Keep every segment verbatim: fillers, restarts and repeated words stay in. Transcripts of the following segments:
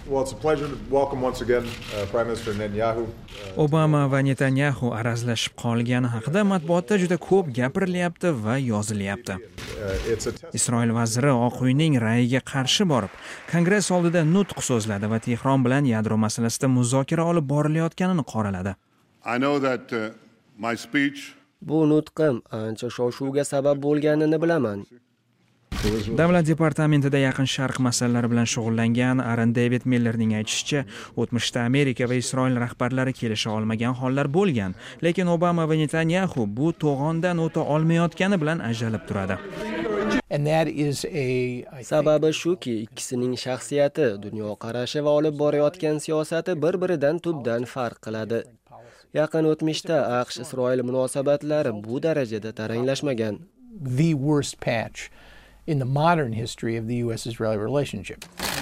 Well, it's a pleasure to welcome once again uh, Prime Minister Netanyahu. Uh, Obama va Netanyahu arazlashib qolgani haqida matbuotda juda ko'p gapirilyapti va yozilyapti. uh, it's a test- Isroil vaziri Oq uyning rayiga qarshi borib, Kongress oldida nutq so'zladi va Tehron bilan yadro masalasida muzokara olib borilayotganini qoraladi. I know that uh, my speech Bu nutqim ancha shov-shuvga sabab bo'lganini bilaman. Davlat departamentida yaqin sharq masalalari bilan shug'ullangan Aaron David Millerning aytishicha, o'tmishda Amerika va Isroil rahbarlari kelisha olmagan hollar bo'lgan, lekin Obama va Netanyahu bu to'g'ondan o'ta olmayotgani bilan ajralib turadi. And that is a I think, Sababi shuki, ikkisining shaxsiyati, dunyoqarashi va olib borayotgan siyosati bir-biridan tubdan farq qiladi. Yaqin o'tmishda AQSh-Isroil munosabatlari bu darajada taranglashmagan. the worst patch in the modern history of the U S Israel relationship.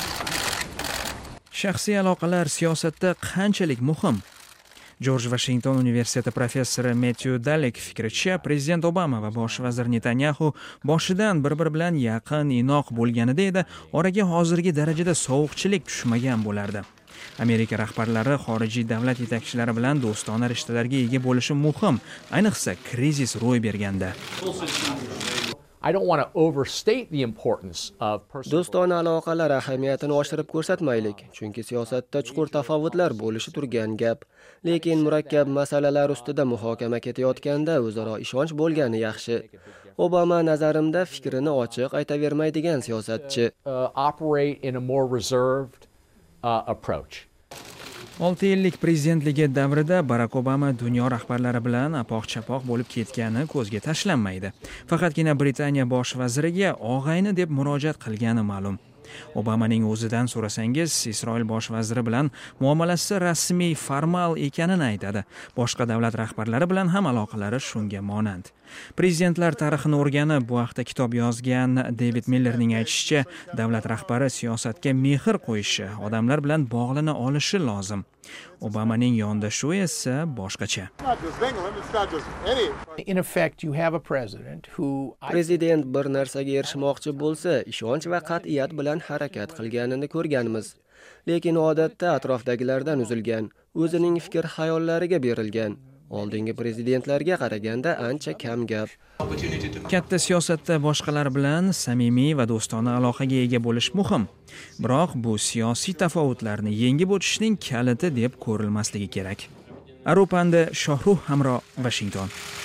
Shaxsiy aloqalar siyosatda qanchalik muhim? George Washington universiteti professori Matthew Dalek fikricha, prezident Obama va bosh vazir Netanyahu boshidan bir-biri bilan yaqin, inoq bo'lganida edi, oraga hozirgi darajada sovuqchilik tushmagan bo'lardi. Amerika rahbarlari xorijiy davlat yetakchilari bilan do'stona rishtalarga ega bo'lishi muhim, ayniqsa krizis ro'y berganda. I don't want to overstate the importance of personal. Do'stona aloqalar ahamiyatini oshirib ko'rsatmaylik, chunki siyosatda chuqur tafovutlar bo'lishi turgan gap. Lekin murakkab masalalar ustida muhokama ketayotganda o'zaro ishonch bo'lgani yaxshi. Obama nazarimda fikrini ochiq aytavermaydigan siyosatchi. Uh, operate in a more reserved uh, approach. olti yillik prezidentligi davrida Barack Obama dunyo rahbarlari bilan apoq-chapoq bo'lib ketgani ko'zga tashlanmaydi. Faqatgina Britaniya bosh vaziriga og'ayni deb murojaat qilgani ma'lum. Obamaning o'zidan so'rasangiz, Isroil bosh vaziri bilan muomalasi rasmiy, formal ekanini aytadi. Boshqa davlat rahbarlari bilan ham aloqalari shunga monand. Prezidentlar tarixini o'rganib, bu haqda kitob yozgan David Millerning aytishicha, davlat rahbari siyosatga mehr qo'yishi, odamlar bilan bog'lana olishi lozim. Obamaning yondashuvi esa boshqacha. In effect, you have a president who I Prezident bir narsaga erishmoqchi bo'lsa, ishonch va qat'iyat bilan harakat qilganini ko'rganmiz. Lekin odatda atrofdagilardan uzilgan, o'zining fikr-xayollariga berilgan. Oldingi prezidentlarga qaraganda ancha kam gap. Katta siyosatda boshqalar bilan samimiy va do'stona aloqaga ega bo'lish muhim. Biroq bu siyosiy tafovutlarni yengib o'tishning kaliti deb ko'rilmasligi kerak. Aropanda Shohruh Hamro, Washington.